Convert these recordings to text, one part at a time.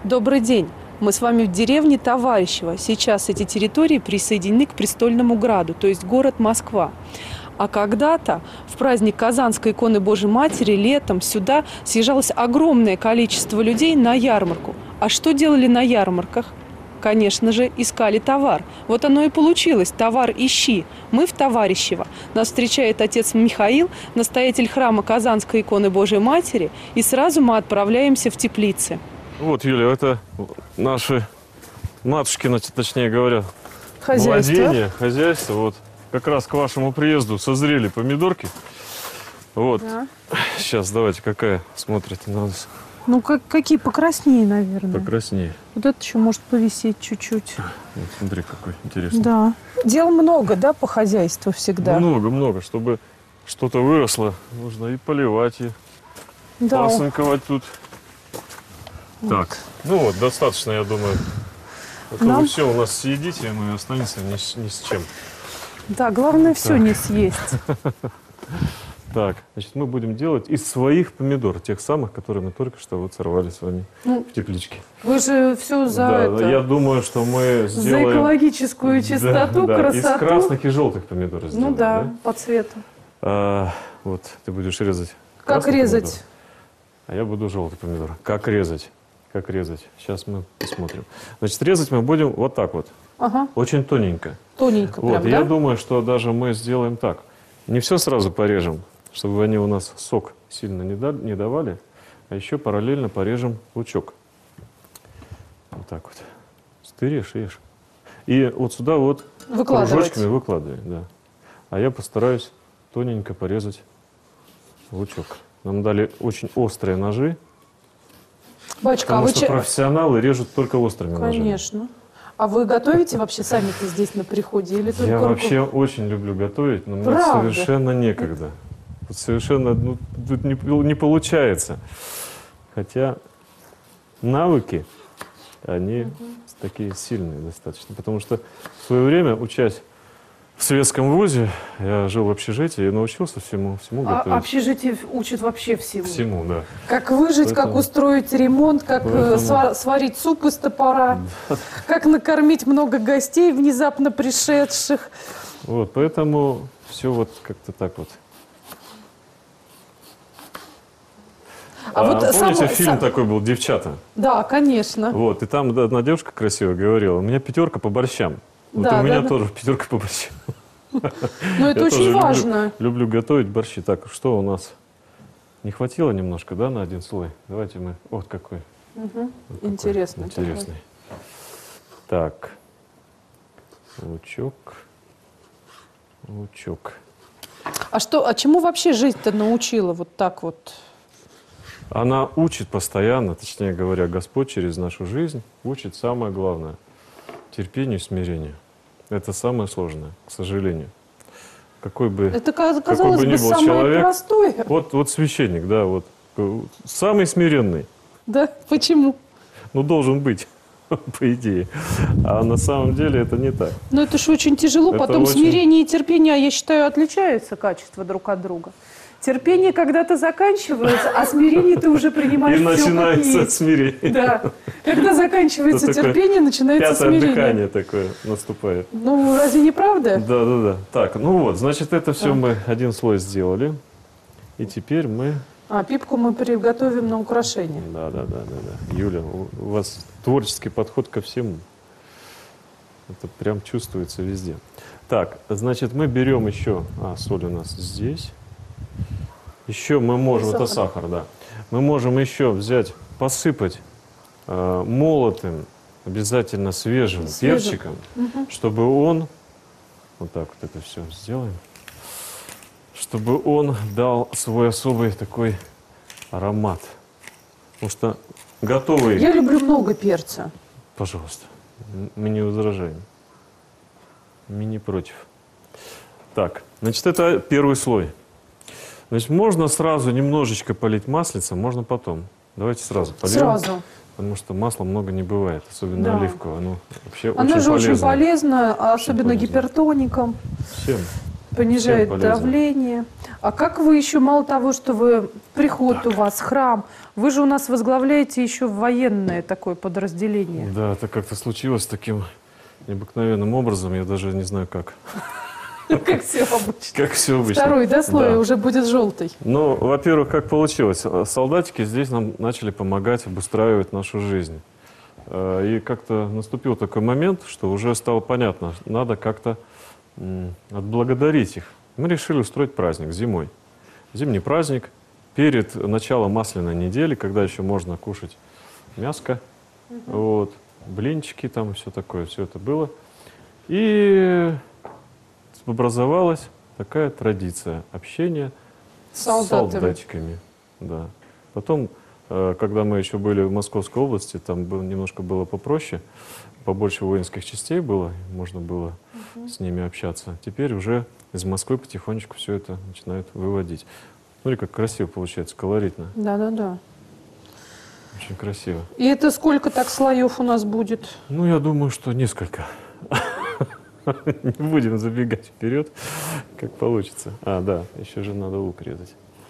Добрый день! Мы с вами в деревне Товарищево. Сейчас эти территории присоединены к Престольному граду, то есть город Москва. А когда-то в праздник Казанской иконы Божьей Матери летом сюда съезжалось огромное количество людей на ярмарку. А что делали на ярмарках? Конечно же, искали товар. Вот оно и получилось. Товар ищи. Мы в Товарищево. Нас встречает отец Михаил, настоятель храма Казанской иконы Божьей Матери. И сразу мы отправляемся в теплицы. Вот, Юля, это наши матушкины, точнее говоря, Хозяйство. владение, хозяйство. Вот как раз к вашему приезду созрели помидорки. Вот. Да. Сейчас давайте, какая смотрите на нас. Ну, какие покраснее, наверное. Покраснее. Вот это еще может повисеть чуть-чуть. Вот, смотри, какой интересный. Да. Дел много, да, по хозяйству всегда? Много. Чтобы что-то выросло, нужно и поливать, и пасынковать тут. Вот. Так, ну вот, достаточно, я думаю. А то вы все у нас съедите, и останется ни с чем. Да, главное все не съесть. Так, значит, мы будем делать из своих помидор, тех самых, которые мы только что вот сорвали с вами в тепличке. Вы же все за это... Я думаю, что мы сделаем... За экологическую чистоту, красоту. Из красных и желтых помидор сделаем. Ну да, по цвету. Вот, ты будешь резать. Как резать? Помидор, а я буду желтый помидор. Как резать? Как резать? Сейчас мы посмотрим. Значит, резать мы будем вот так вот. Ага. Очень тоненько. Тоненько вот, прям, да? Я думаю, что даже мы сделаем так. Не все сразу порежем, чтобы они у нас сок сильно не давали, а еще параллельно порежем лучок. Вот так вот. Ты режь. И вот сюда вот кружочками выкладывай. Да. А я постараюсь тоненько порезать лучок. Нам дали очень острые ножи. Батюшка, потому что профессионалы режут только острыми ножами. Конечно. А вы готовите вообще сами-то здесь на приходе? Или только я вообще очень люблю готовить, но мне совершенно некогда. Вот совершенно тут не получается. Хотя навыки, они такие сильные достаточно. Потому что в свое время, учась в советском вузе, я жил в общежитии и научился всему готовить. А общежитие учат вообще всему? Всему, да. Как выжить, как устроить ремонт, как сварить суп из топора, как накормить много гостей, внезапно пришедших. Вот, поэтому все вот как-то так вот. Помните, фильм такой был «Девчата»? Да, конечно. Вот, и там одна девушка красивая говорила: у меня 5 по борщам. Вот у меня тоже 5 по борщам. Ну, это очень важно. Люблю готовить борщи. Так, что у нас? Не хватило немножко, да, на один слой? Давайте мы... Вот какой. Интересный. Интересный. Так. Лучок. А чему вообще жизнь-то научила вот так вот? Она учит постоянно, точнее говоря, Господь через нашу жизнь учит самое главное – терпению и смирению. Это самое сложное, к сожалению. Какой бы ни был самое человек, простое. Вот священник, да, вот самый смиренный. Да? Почему? Ну, должен быть, по идее. А на самом деле это не так. Но это же очень тяжело. Потом смирение и терпение, я считаю, отличаются качества друг от друга. Терпение когда-то заканчивается, а смирение ты уже принимаешь все как есть. И начинается смирение. Да. Когда заканчивается терпение, начинается смирение. Пятое дыхание такое наступает. Ну, разве не правда? Да. Так, ну вот, значит, это все мы один слой сделали. И теперь мы... Пипку мы приготовим на украшение. Да. Юля, у вас творческий подход ко всему. Это прям чувствуется везде. Так, значит, мы берем еще... соль у нас здесь. Еще мы можем, это сахар, да. Мы можем еще взять, посыпать молотым, обязательно свежим перчиком, чтобы он, вот так вот это все сделаем, чтобы он дал свой особый такой аромат. Потому что готовый... Я люблю много перца. Пожалуйста, мы не возражаем. Мы не против. Так, значит, это первый слой. Значит, можно сразу немножечко полить маслицем, можно потом. Давайте сразу польем. Сразу. Потому что масла много не бывает, особенно оливковое. Оно вообще Она очень же полезно. очень полезна, особенно гипертоникам. Всем. Понижает Всем полезно. давление. А как вы еще, мало того, что вы приход у вас, храм, вы же у нас возглавляете еще военное такое подразделение. Да, это как-то случилось таким необыкновенным образом, я даже не знаю как. Как все обычно. Как все обычно. Второй, да, слой Да. уже будет желтый. Ну, во-первых, как получилось? Солдатики здесь нам начали помогать обустраивать нашу жизнь. И как-то наступил такой момент, что уже стало понятно, надо как-то отблагодарить их. Мы решили устроить праздник зимой. Зимний праздник перед началом масляной недели, когда еще можно кушать мяско, вот, блинчики там и все такое, все это было. И образовалась такая традиция общения с солдатиками. Да. Потом, когда мы еще были в Московской области, там немножко было попроще, побольше воинских частей было, можно было с ними общаться. Теперь уже из Москвы потихонечку все это начинают выводить. Смотри, как красиво получается, колоритно. Да. Очень красиво. И это сколько так слоев у нас будет? Ну, я думаю, что несколько. Не будем забегать вперед, как получится. А, да, еще же надо лук резать.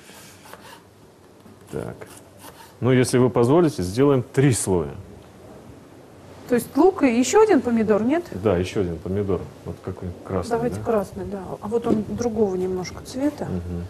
Так. Ну, если вы позволите, сделаем 3 слоя. То есть лук и еще один помидор, нет? Да, еще один помидор. Вот какой красный. Давайте да? красный, да. А вот он другого немножко цвета. Мгм.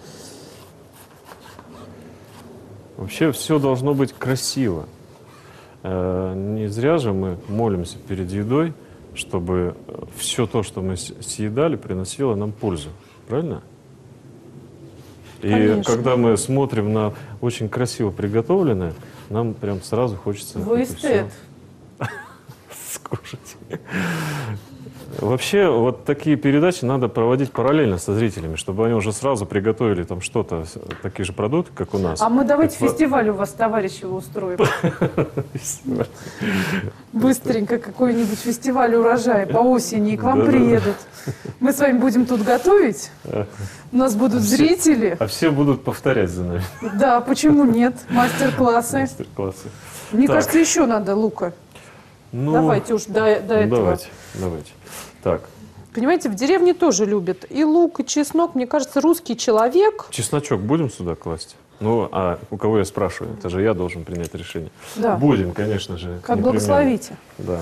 Вообще все должно быть красиво. Не зря же мы молимся перед едой, чтобы все то, что мы съедали, приносило нам пользу. Правильно? И Конечно. когда мы смотрим на очень красиво приготовленное, нам прям сразу хочется Вы это эстет. всё скушать. Вообще, вот такие передачи надо проводить параллельно со зрителями, чтобы они уже сразу приготовили там что-то, такие же продукты, как у нас. А мы давайте Как фестиваль у вас, товарищи, устроим. фестиваль. Быстренько какой-нибудь фестиваль урожая по осени, и к вам Да-да-да. приедут. Мы с вами будем тут готовить. У нас будут зрители. А все будут повторять за нами Да, почему нет? Мастер-классы. мастер-классы. Мне Так. кажется, еще надо лука. Ну, Давайте уж до этого. Давайте. Так, Понимаете, в деревне тоже любят и лук, и чеснок. Мне кажется, русский человек... чесночок будем сюда класть? Ну, а у кого я спрашиваю? Это же я должен принять решение. Да. Будем, конечно же. Как непременно. благословите. Да.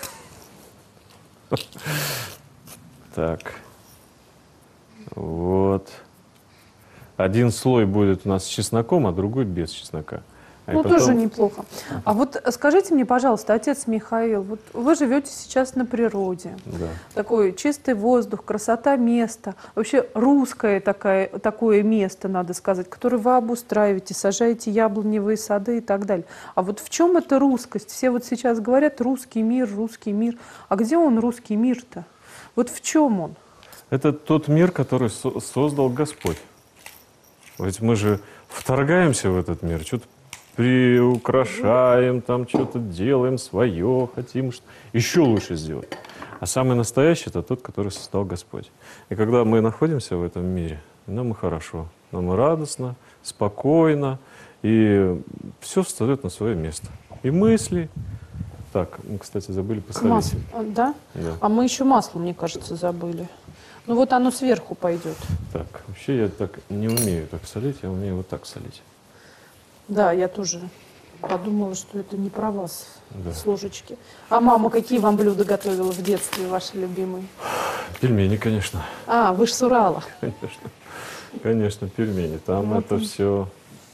Так. Вот. Один слой будет у нас с чесноком, а другой без чеснока. А Ну, потом- тоже неплохо. А вот скажите мне, пожалуйста, отец Михаил, вот вы живете сейчас на природе. Да. Такой чистый воздух, красота места. Вообще русское такое место, надо сказать, которое вы обустраиваете, сажаете яблоневые сады и так далее. А вот в чем эта русскость? Все вот сейчас говорят русский мир, русский мир. А где он, русский мир-то? Вот в чем он? Это тот мир, который создал Господь. Ведь мы же вторгаемся в этот мир, что-то приукрашаем, там что-то делаем свое, хотим еще лучше сделать. А самый настоящий – это тот, который создал Господь. И когда мы находимся в этом мире, нам и хорошо, нам и радостно, спокойно, и все встает на свое место. И мысли. Так, мы, кстати, забыли посолить. Масло, да? Да. А мы еще масло, мне кажется, забыли. Ну вот оно сверху пойдет. Так, вообще я так не умею так солить, я умею вот так солить. Да, я тоже подумала, что это не про вас Да. с ложечки. А мама какие вам блюда готовила в детстве, ваши любимые? Пельмени, конечно. А, вы ж с Урала. Конечно, пельмени. Там Вот это он. все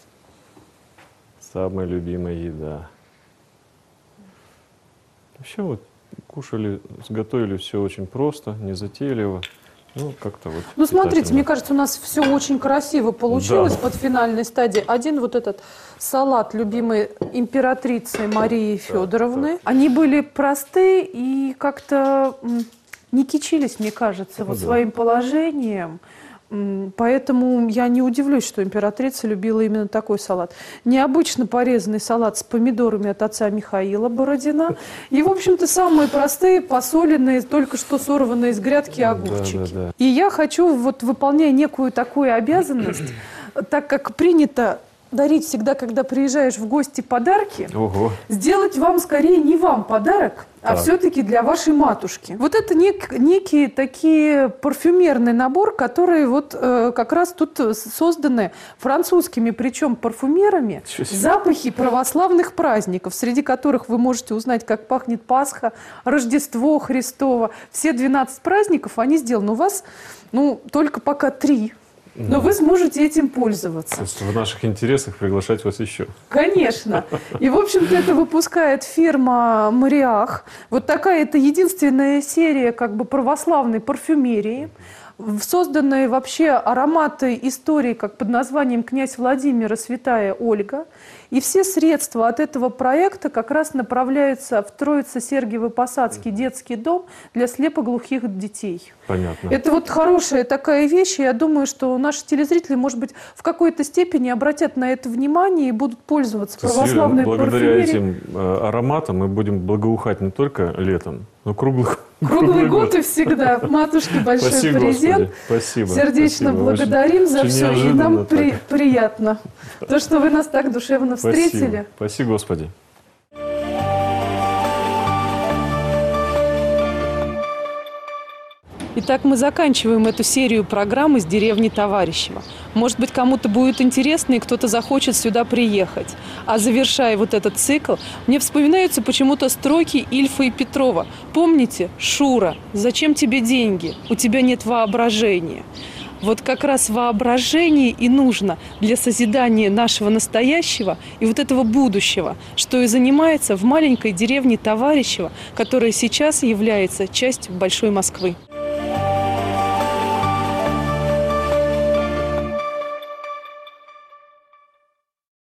самая любимая еда. Вообще вот кушали, сготовили все очень просто, незатейливо. Ну, как-то вот. Ну, смотрите, питательно. мне кажется, у нас все очень красиво получилось Да. под финальной стадии. Один вот этот салат любимой императрицы Марии Федоровны. Они были просты и как-то не кичились, мне кажется, вот да. своим положением. Поэтому я не удивлюсь, что императрица любила именно такой салат. Необычно порезанный салат с помидорами от отца Михаила Бородина. И, в общем-то, самые простые, посоленные, только что сорванные из грядки огурчики. да. И я хочу, вот выполняя некую такую обязанность, так как принято дарить всегда, когда приезжаешь в гости, подарки, Ого. сделать вам скорее не вам подарок, а Так. все-таки для вашей матушки. Вот это некий такие парфюмерный набор, которые вот как раз тут созданы французскими, причем парфюмерами, Ничего себе. запахи православных праздников, среди которых вы можете узнать, как пахнет Пасха, Рождество Христово. Все 12 праздников, они сделаны. У вас, ну, только пока 3. Но вы сможете этим пользоваться. То есть в наших интересах приглашать вас еще. Конечно. И, в общем-то, это выпускает фирма «Мариах». Вот такая это единственная серия как бы православной парфюмерии. Созданные вообще ароматы истории, как под названием «Князь Владимир» и «Святая Ольга». И все средства от этого проекта как раз направляются в Троице-Сергиево-Посадский детский дом для слепоглухих детей. Понятно. Это вот хорошая такая вещь, и я думаю, что наши телезрители, может быть, в какой-то степени обратят на это внимание и будут пользоваться То есть, православной Юля, благодаря парфюмерией. этим ароматам мы будем благоухать не только летом, но Круглый год и всегда. Матушке большой Спасибо, презент. Господи. Спасибо. Сердечно Спасибо. благодарим за очень все. И неожиданно нам так. приятно. То, что вы нас так душевно встретили. Спасибо. Спасибо, Господи. Итак, мы заканчиваем эту серию программы с деревни Товарищева. Может быть, кому-то будет интересно, и кто-то захочет сюда приехать. А завершая вот этот цикл, мне вспоминаются почему-то строки Ильфа и Петрова. Помните, Шура, зачем тебе деньги? У тебя нет воображения. Вот как раз воображение и нужно для созидания нашего настоящего и вот этого будущего, что и занимается в маленькой деревне Товарищева, которая сейчас является частью Большой Москвы.